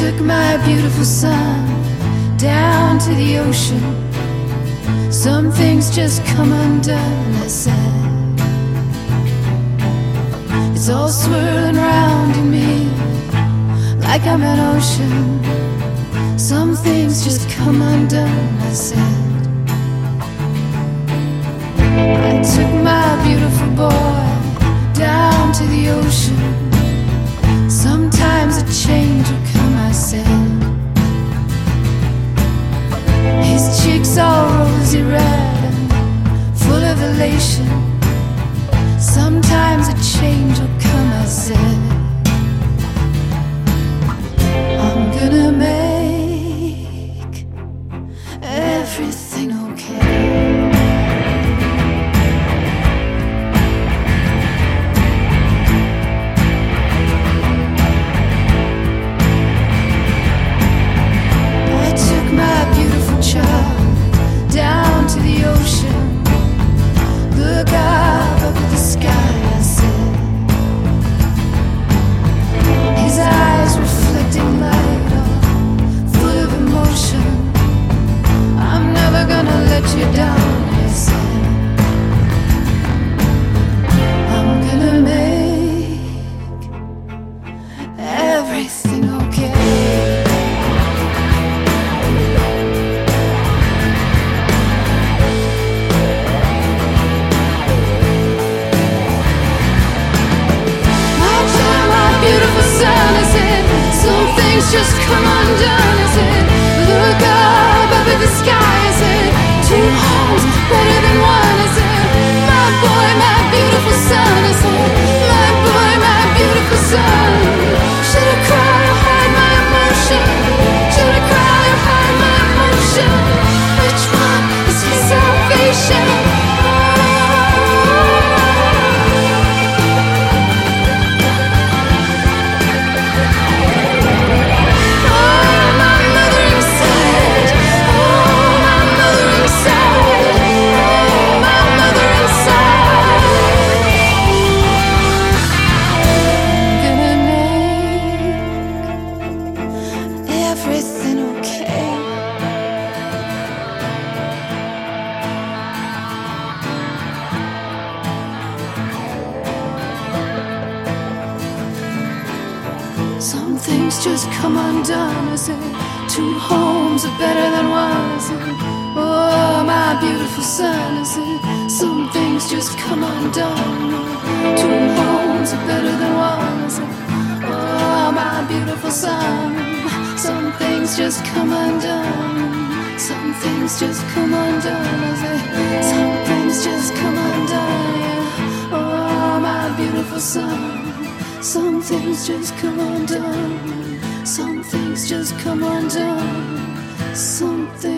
took my beautiful son down to the ocean. Some things just come undone, I said. It's all swirling round in me like I'm an ocean. Some things just come undone, I said. I took my beautiful boy down to the ocean. Sometimes a change will come, I said. His cheeks all rosy red and full of elation. Sometimes a change will come, I said. I'm gonna make everything okay. Down to the ocean, look up at the sky, I said. His eyes reflecting light, all full of emotion. I'm never gonna let you down, he said. I'm gonna make everything okay. Just come undone, I said. Look up at the sky, I said. Two homes better than one, I said. My boy, my beautiful son, I said. My boy, my beautiful son. Should I cry or hide my emotion? Should I cry or hide my emotion? Which one is his salvation? Some things just come undone, I said. Two homes are better than one, I said. Oh, my beautiful son, I said. Some things just come undone. Two homes are better than one, I said. Oh, my beautiful son. Some things just come undone. Some things just come undone, I said. Some things just come undone, yeah. Oh, my beautiful son. Some things just come undone. Some things just come undone. Some things